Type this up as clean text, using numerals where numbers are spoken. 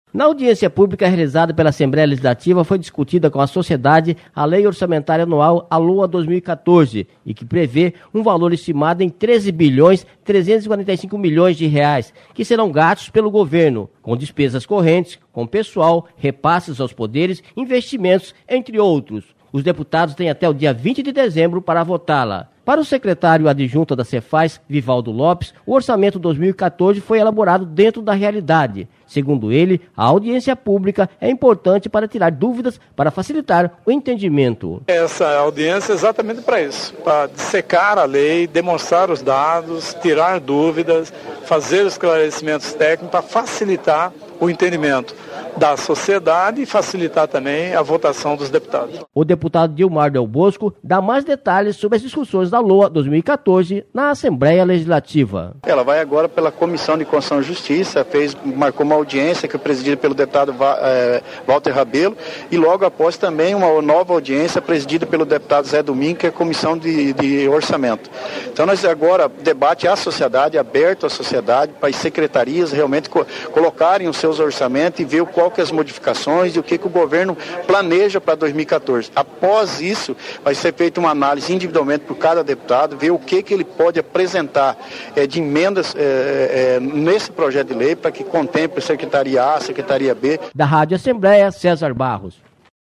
Na audiência pública realizada pela Assembleia Legislativa foi discutida com a sociedade a Lei Orçamentária Anual ALOA 2014 e que prevê um valor estimado em 13 bilhões 345 milhões de reais que serão gastos pelo governo, com despesas correntes, com pessoal, repasses aos poderes, investimentos, entre outros. Os deputados têm até o dia 20 de dezembro para votá-la. Para o secretário adjunto da Cefaz, Vivaldo Lopes, o orçamento 2014 foi elaborado dentro da realidade. Segundo ele, a audiência pública é importante para tirar dúvidas, para facilitar o entendimento. Essa audiência é exatamente para isso, para dissecar a lei, demonstrar os dados, tirar dúvidas, fazer esclarecimentos técnicos para facilitar o entendimento da sociedade e facilitar também a votação dos deputados. O deputado Dilmar Del Bosco dá mais detalhes sobre as discussões da LOA 2014 na Assembleia Legislativa. Ela vai agora pela Comissão de Constituição e Justiça, marcou uma audiência que é presidida pelo deputado Walter Rabelo e logo após também uma nova audiência presidida pelo deputado Zé Domingo, que é a Comissão de Orçamento. Então nós agora debate à sociedade, aberto à sociedade, para as secretarias realmente colocarem os seus orçamentos e ver qual que é as modificações e o que o governo planeja para 2014. Após isso, vai ser feita uma análise individualmente por cada deputado, ver o que ele pode apresentar de emendas nesse projeto de lei para que contemple a Secretaria A, a Secretaria B. Da Rádio Assembleia, César Barros.